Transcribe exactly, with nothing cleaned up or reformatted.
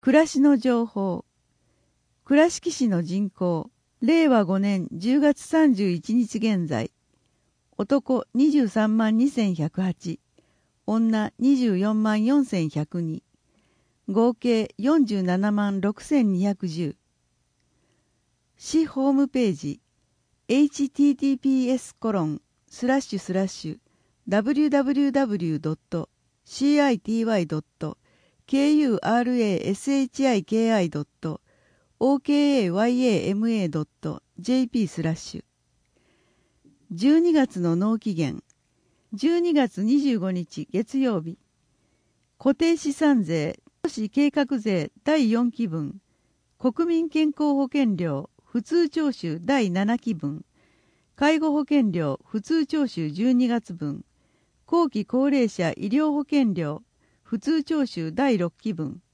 暮らしの情報。倉敷市の人口、れいわごねんじゅうがつさんじゅういちにち現在。男にじゅうさんまんにせんひゃくはち、女にじゅうよんまんよんせんひゃくに、合計よんじゅうななまんろくせんにひゃくじゅう。市ホームページ エイチティーティーピーエスコロンスラッシュスラッシュダブリューダブリューダブリュードットシーアイティーワイドットケーユーアールエーエスエイチアイケーアイドットオーケーエーワイエーエムエードットジェーピースラッシュ。じゅうにがつの納期限。じゅうにがつにじゅうごにち月曜日。固定資産税都市計画税だいよんきぶん、国民健康保険料普通徴収だいななきぶん、介護保険料普通徴収じゅうにがつぶん、後期高齢者医療保険料普通徴収だいろっきぶん、